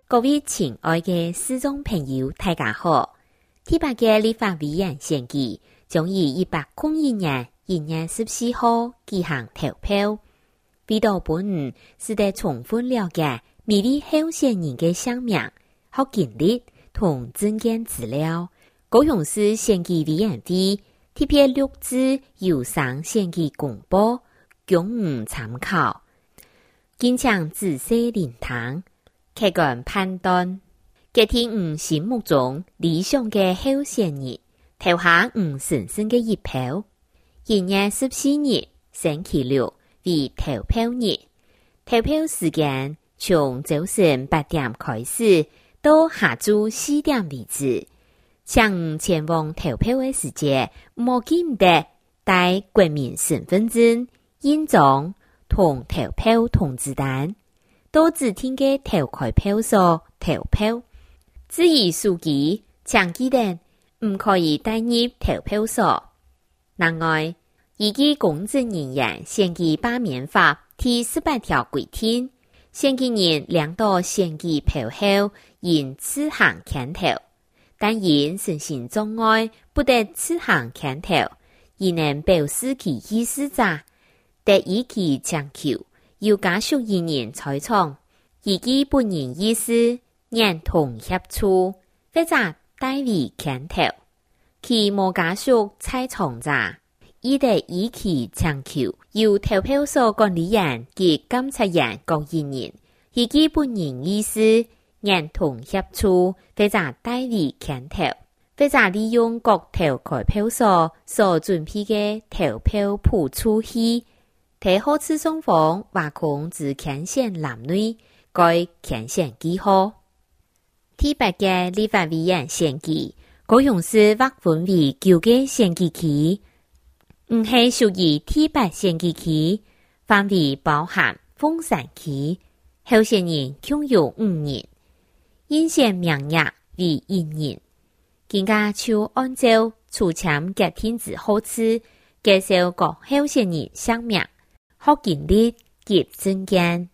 各位亲愛嘅師眾朋友，大家好！第八屆立法委員選舉將於1801年1月14號舉行投票。為到本人是得充分了解每位候選人嘅姓名、學經歷同證件資料，高雄市選舉委員會特別錄製有賞選舉公報，供吾參考。敬請仔細聆聽，客觀判斷，決定心目中理想嘅候選人，投下神聖嘅一票。1月14日星期六為投票日，投票時間從早晨8點開始到下晝4點為止。請前往投票嘅時節，莫記唔得帶國民身份證、印章同投票通知單，到指定嘅投開票所投票。至於書記，請記得唔可以帶入投票所。另外，依據公職人員選舉罷免法第18條規定，選舉人兩到選舉票後應自行牽頭，但因身心障礙不得自行牽頭，而能表示其意思者，得以其請求由家屬人員在場，依據本人意思認同協助，或者代為牽頭。其無家屬在場者，亦得以其請求由投票所管理員及監察員各人員，依據本人意思認同協助，或者代為牽頭，或者利用各投開票所準備嘅投票譜出器，提好次雙方挖空至牽線欄內，該牽線記號。第8屆立法委員選舉，高雄市劃分為9個選舉區，唔係屬於第8選舉區，範圍包含鳳山區，候選人共有5人，應選名額為1人。更加就按照出簽決定之後次，介紹各候選人姓名、學經歷及證件。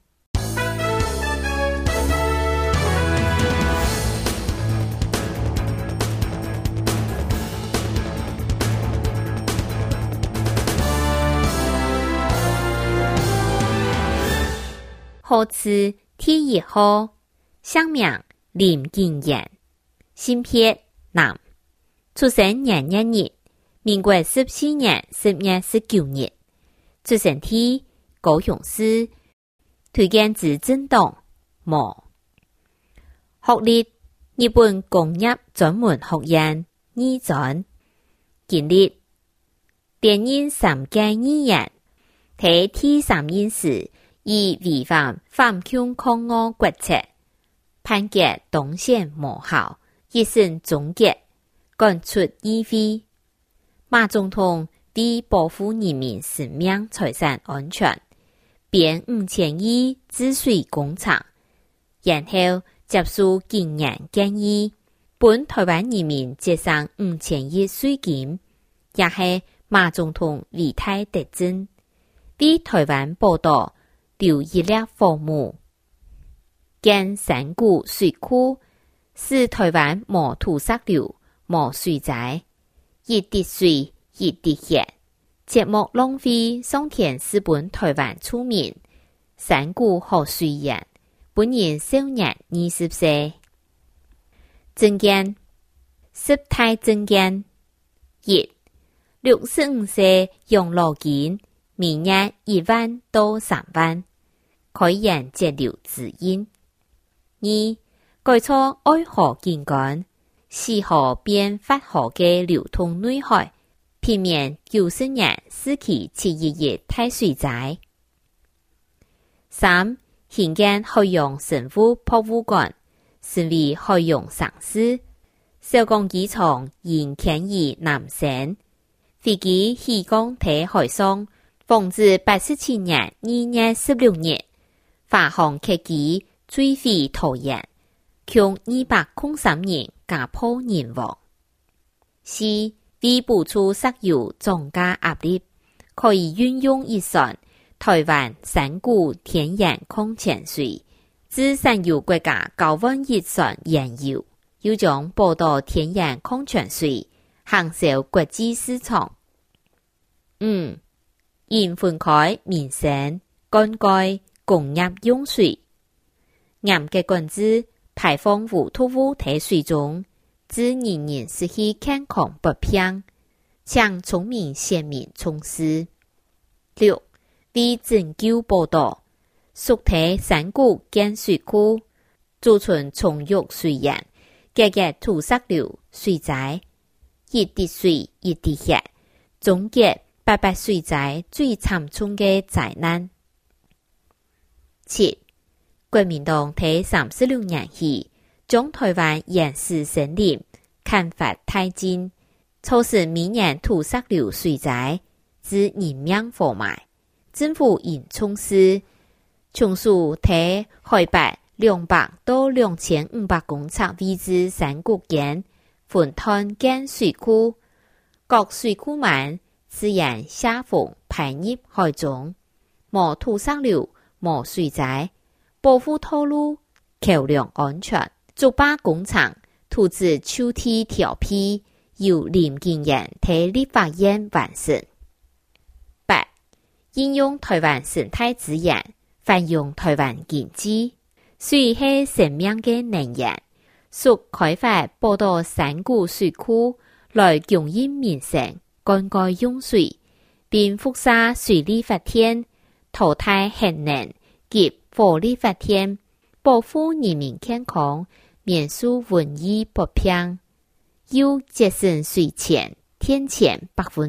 號次第1號，姓名林金燕，性別男，出生年月日民國14年10月19日，出生地高雄市，推薦之政黨無，學歷日本工業專門學院2專，經歷連任3屆議員，在第3任時以違反反共抗俄國策，判決當選無效，一審終結，趕出議會。馬總統為保護人民生命財產安全，編5000億治水工程，然後接受建言建議，本台灣人民節省5000億稅金，也是馬總統偉大德政，為台灣寶島留一粒父母，建山谷水庫，使台灣無土石流、無水災，一滴水一滴血，節目浪費上天使本台灣出名，山谷和水源，本人少年20歲。證件10大證件1 65歲養老金，每月1萬到3萬，開源節流指引。2改錯愛河景觀，4河變8河嘅流通內海，避免90年4期711大水災。3興建海洋生物博物館，成為海洋城市。小港機場應遷移南山，飛機起降喺海上，防止87年2月16日華航客機墜毀桃園，共203人家破人亡。4為補助石油漲價壓力，可以運用一算台灣山谷天然礦泉水， 自产油国家9萬億船原油，又將報道天然礦泉水行銷國際市場。應分開民生、灌溉、工業用水。鹽嘅管子排放無毒物體水中，致人人失去健康不平，請聰明先民從事。6. 為拯救報道，屬體山谷建水庫，儲存充裕水源，解決土石流、水災，一滴水一滴血，終結八八水災最慘重嘅災難。7. 國民黨喺36年起，將台灣原始森林砍伐殆盡，促使每年土石流水災致人命禍埋。政府應重視，重數喺海拔200到2500公尺位置山谷間分灘建水庫，各水庫們自然下風排入海中，無土石流、無水災，保護道路橋梁安全。竹壩工程土質抽屜調配，由林建源喺立法院完成。8. 應用台灣生態資源，繁榮台灣經濟。水係生命嘅能源，屬開發寶島山谷水庫來供應民生、灌溉用水，並輻射水力發電、淘汰核能及火力發電，保護人民健康，免受瘟疫不平，又節省水錢、電錢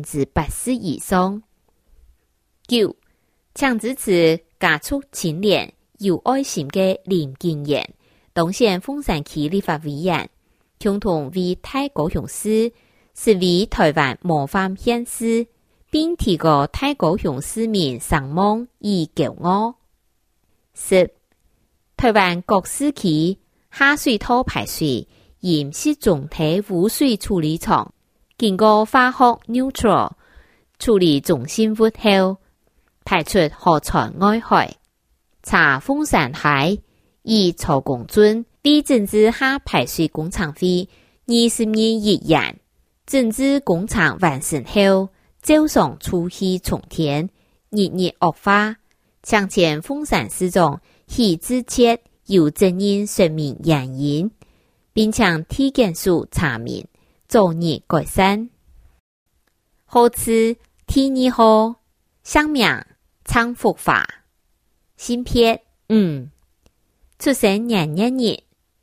80%以上。9. 請支持加速清廉有愛心嘅林建源，當選鳳山區立法委員，共同為大高雄市成為台灣模範縣市，並提高大高雄市民聲望與驕傲。10. 台灣各市區下水道排水嚴是總體污水處理廠，經過化學 neutral 處理中心物後，排出河川外海。查鳳山海以曹公圳為整治下排水工程費20億元，整治工程完成後，照常出氣重天，日日惡化。向前鳳山市長許志徹有證人說明原因，並向體檢署查明，早日改善。好次第2號，鄉名昌福法。新撇出生年月日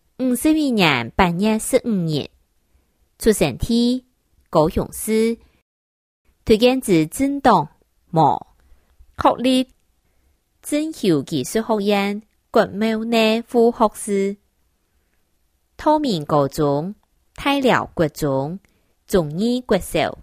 52年8月15日，出生地高雄市，推薦自政黨無確立政校技術學院國貿內副學士，透明高中、太寮國中、中義國小。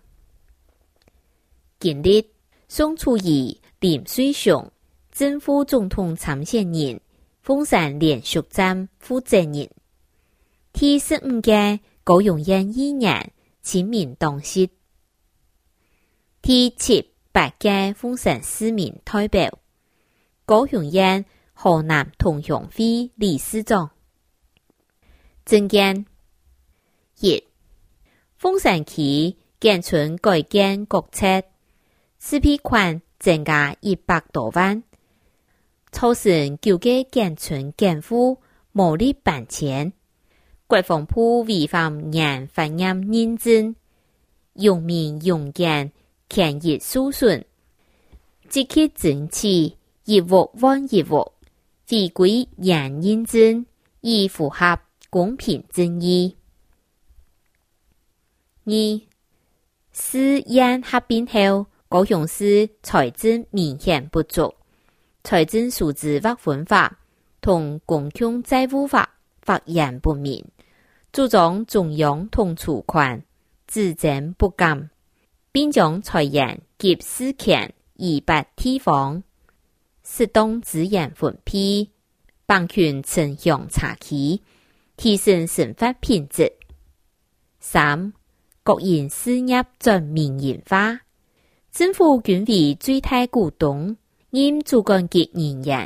今日宋楚瑜、林水雄正副總統參選人，鳳山連續站負責人，第15屆高雄縣議員親民黨籍，第7、8屆鳳山市民代表，高雄縣河南同鄉會理事長。政見1，鳳山區建村改建國策，刺批款增加100多萬。造成9個建村建戶無力搬遷，國防部違反人發驗認證，用民用建權益受損，即刻爭取1億萬1億，違規人認證，以符合公平正義。2. 市縣合併後，高雄市財政明顯不足。財政數字劃分法同公共債務法發現不明，主張中央統儲款，資政不敢，並將財源及事權移撥地方，適當資源分配，幫權城鄉差距，提升生活品質。3. 國營事業轉民營化，政府均為最大股東，因主管級人員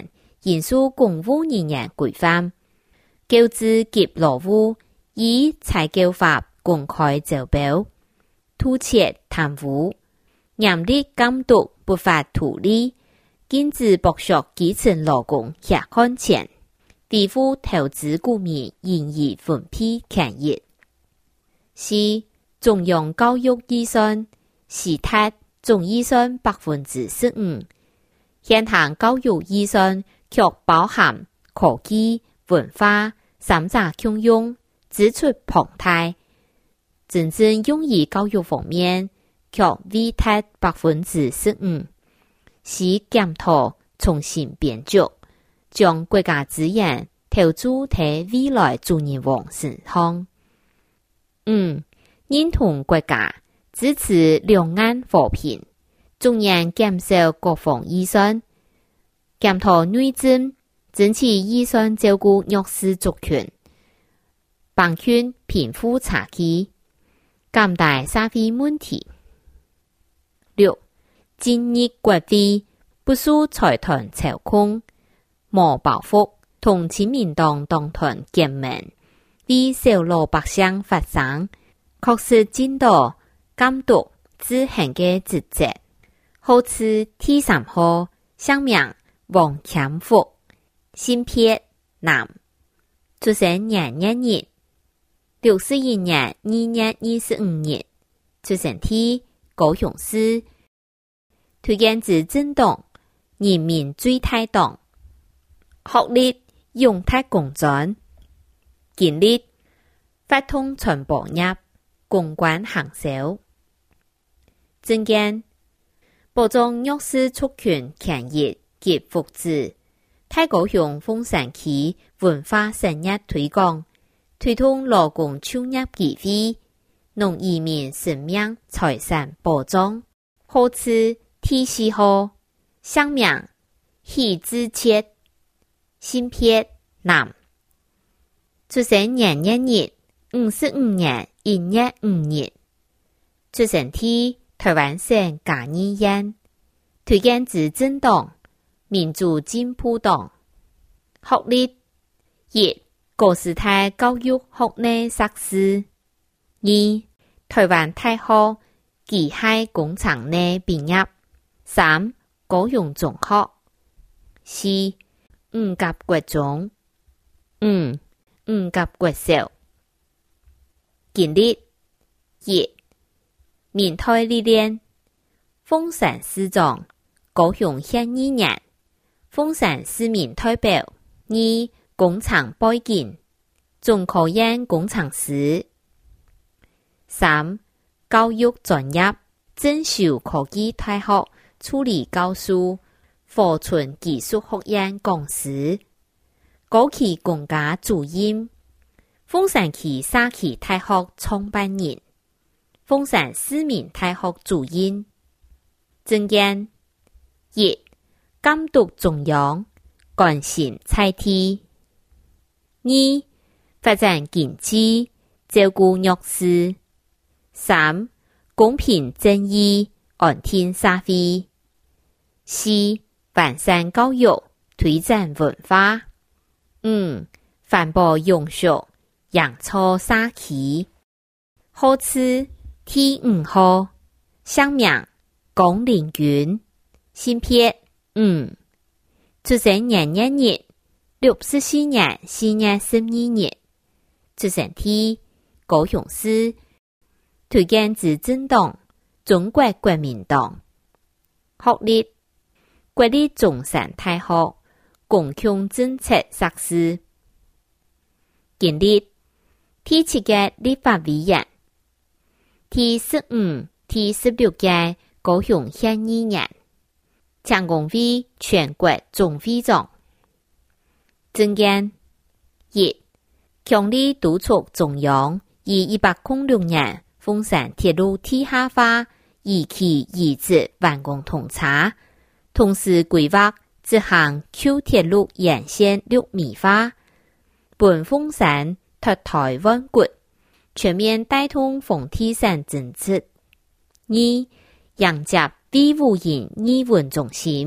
严守公务人员规范，购置及劳务以财购法公开招标，突切贪污，严厉监督不法图利，禁止剥削基层劳工下看钱，维护投资股民盈余分配权益。四、中央教育预算是达总预算 15%， 现行教育预算卻包含科技、文化三者共用，支出龐大。真正用於教育方面，卻未達 15%， 是檢討重新編組，將國家資源投資喺未來主人翁身上。認同國家支持兩岸和平，中央減少國防預算，檢討內政，爭取預算照顧弱勢族群，幫勸貧富差距，減大社會問題。六、今日國會不受財團操控，無報復，同親民黨黨團結盟，為小老百姓發聲，確實盡到監督執行嘅職責。好似第3號姓名王乾福，性別男，出生年1日，61年2月25日，出生地高雄市，推薦至政黨人民最大黨，學歷永泰工專，經歷發通傳播業，公關行銷。政見保障弱勢族群權益及福祉，大高雄鳳山區文化產業推廣，推動勞工就業機會，農漁民生命財產保障。好似第4號姓名許志切，性別男，出生年1日55年1月5日，出生地台灣省嘉義縣，推薦至政黨民主進步黨，學歷1高師大教育學內碩士，2台灣大學機械工廠內畢業，3高雄中學，4五甲國中，5五甲國小。經歷1民代歷練，鳳山市長，高雄縣議員，鳳山市民代表，2工廠背景，中科院工程師，3教育專業，正修科技大學助理教授，華春技術學院講師，高級公家主任，鳳山區社區大學創辦人，鳳山市民大學主任。政見1監督中央，關心財體；2發展經濟，照顧弱勢；3公平正義，安定社會；4完善教育，推展文化；5環保永續，營造社區。好似第5號姓名龔凌雲，性別出生年1日64年4月12日，出生地高雄市，推薦至政黨中國國民黨，學歷國立中山大學公共政策碩士，經歷第7屆立法委員，第15、第16屆高雄縣議員，蔣公會全國總會長。政見1強力督促中央以1806年鳳山鐵路地下化二期移植完工通車，同時規劃執行舊鐵路沿線6米化，本鳳山脫胎換骨，全面帶動房地產增值。2迎接庇護人議運中心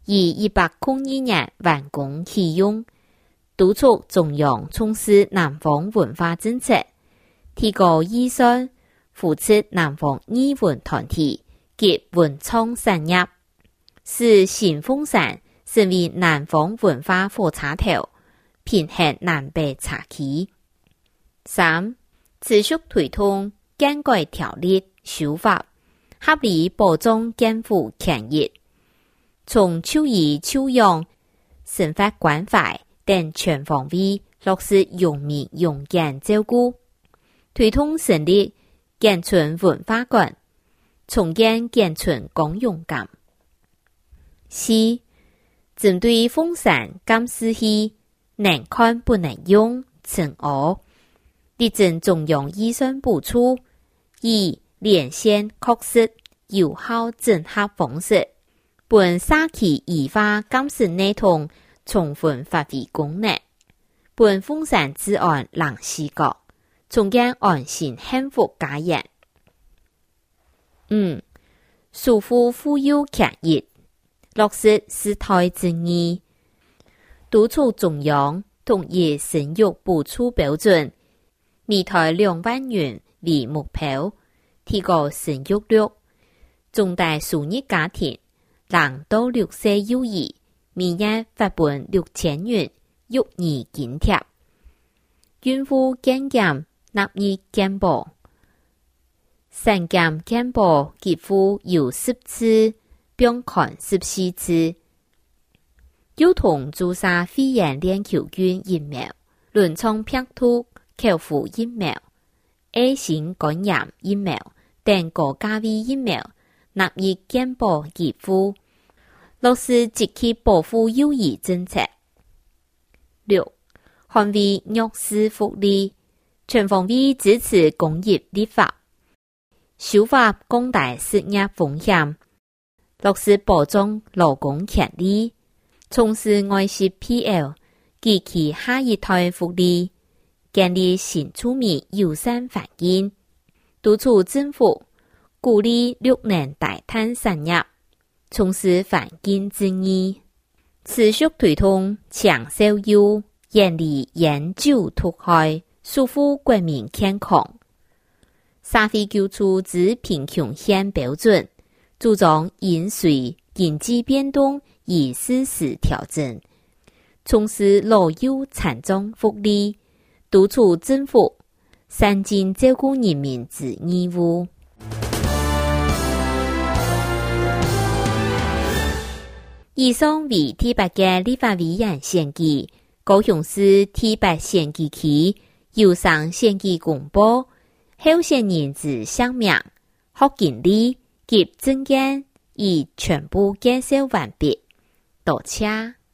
以1802年完工启用，督促中央从事南方文化政策，提高预算，扶持南方艺文团体及文创产业，使新凤山成为南方文化火车头，平衡南北差距。3. 持续推动建改条例修法，合理保障健护权益，从兽医、兽养、生活关怀等全方位落实用民用健照顾，推动成立健春文化馆，重建健春公用感。4. 针对凤山监视器能看不能用惩恶，力争中央预算补助，以连线确实有效整合方式，本社区依法监视系统充分发挥功能，本凤山治安让视角，重建安心幸福家园。5. 守护妇幼权益，落实世代正义，督促中央统一生育补助标准，每胎2万元为目标，提高生育率。重大数日家庭0到6歲幼兒每月發本6000元育兒津貼，孕婦健檢納入健保，產檢健保給付由10次變看14次，幼童注射肺炎鏈球菌疫苗、輪瘡病毒口服疫苗、A 型肝炎疫苗等高價位疫苗納入健保給付，落實積極保護幼兒政策。6. 捍衛弱勢福利，全方位支持公益立法，修法降低失業風險，落實保障勞工權利，從事外籍 PL 及其下一代福利，建立新住民友善環境，督促政府鼓勵綠能大碳產業，從事環境正義，持續推動長壽幼，嚴厲研究毒害，守護國民健康。社會救助之貧窮線標準，主張應隨經濟變動而適時調整，從事老幼殘障福利，督促政府善盡照顧人民之義務。以上為第8屆立法委員選舉，高雄市第8選舉區由上選舉公報，候選人之姓名、戶籍地及證件已全部介紹完畢。多謝。